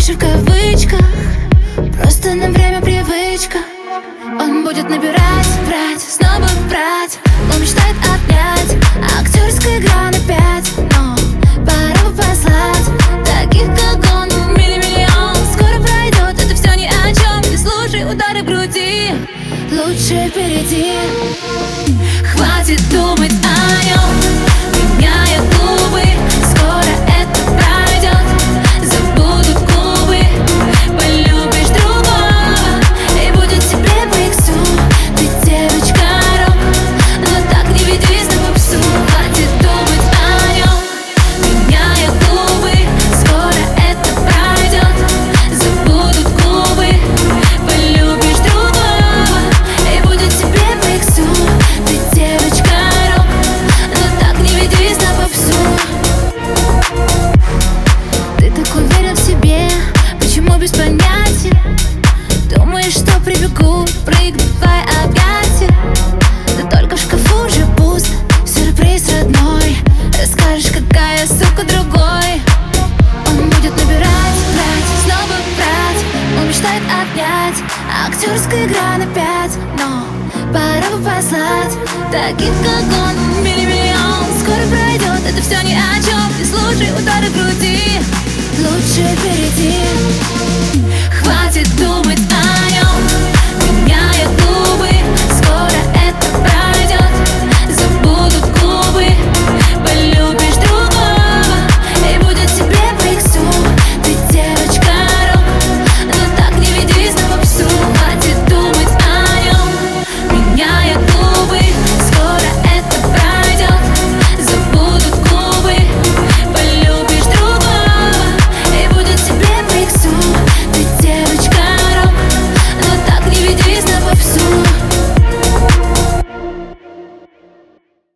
Дальше в кавычках, просто на время привычка. Он будет набирать, брать, снова брать. Он мечтает обнять, актерская игра на 5. Но пора бы послать таких, как он, миллион. Скоро пройдет, это все ни о чем. Не слушай удары в груди, лучше впереди. Хватит думать о нем, меняя губы. Скоро это пройдет, забудут губы. Полюбишь другого, и будет тебе по иксу. Ты девочка рок, но так не ведись на попсу. Хватит думать о нем, меняя губы. Скоро это пройдет, забудут губы. Полюбишь другого, и будет тебе по иксу. Ты девочка рок, но так не ведись на попсу. Ты так уверен в себе, почему без понятия? Думаешь, что прибегу, прыгну в твои объятия? Да только в шкафу уже пусто, сюрприз родной. Расскажешь, какая сука другой. Он будет набирать, брать, снова брать. Он мечтает обнять, актерская игра на 5. Но пора бы послать таких, как он, миллион. Скоро пройдет, это все ни о чем. Не слушай удары в груди, лучше впереди. Хватит думать о